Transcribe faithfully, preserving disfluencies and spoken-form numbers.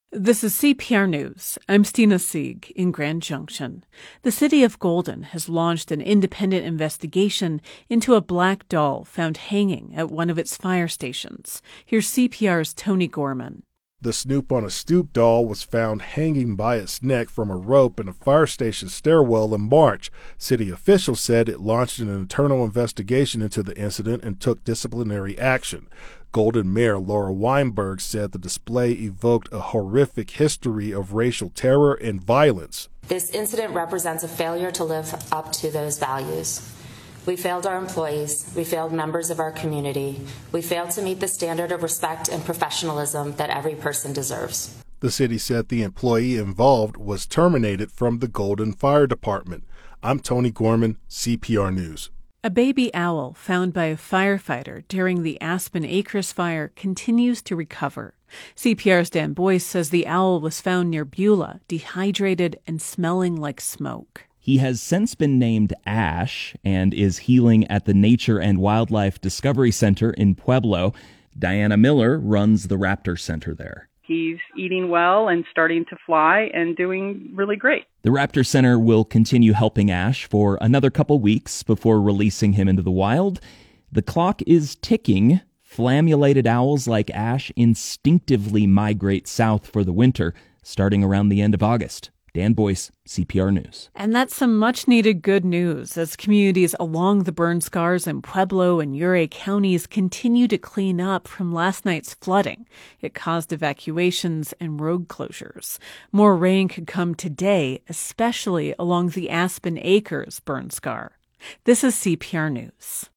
This is C P R News. I'm Stina Sieg in Grand Junction. The city of Golden has launched an independent investigation into a black doll found hanging at one of its fire stations. Here's C P R's Tony Gorman. The Snoop on a Stoop doll was found hanging by its neck from a rope in a fire station stairwell in March. City officials said it launched an internal investigation into the incident and took disciplinary action. Golden Mayor Laura Weinberg said the display evoked a horrific history of racial terror and violence. This incident represents a failure to live up to those values. We failed our employees, we failed members of our community, we failed to meet the standard of respect and professionalism that every person deserves. The city said the employee involved was terminated from the Golden Fire Department. I'm Tony Gorman, C P R News. A baby owl found by a firefighter during the Aspen Acres fire continues to recover. C P R's Dan Boyce says the owl was found near Beulah, dehydrated and smelling like smoke. He has since been named Ash and is healing at the Nature and Wildlife Discovery Center in Pueblo. Diana Miller runs the Raptor Center there. He's eating well and starting to fly and doing really great. The Raptor Center will continue helping Ash for another couple weeks before releasing him into the wild. The clock is ticking. Flammulated owls like Ash instinctively migrate south for the winter, starting around the end of August. Dan Boyce, C P R News. And that's some much-needed good news as communities along the burn scars in Pueblo and Ouray counties continue to clean up from last night's flooding. It caused evacuations and road closures. More rain could come today, especially along the Aspen Acres burn scar. This is C P R News.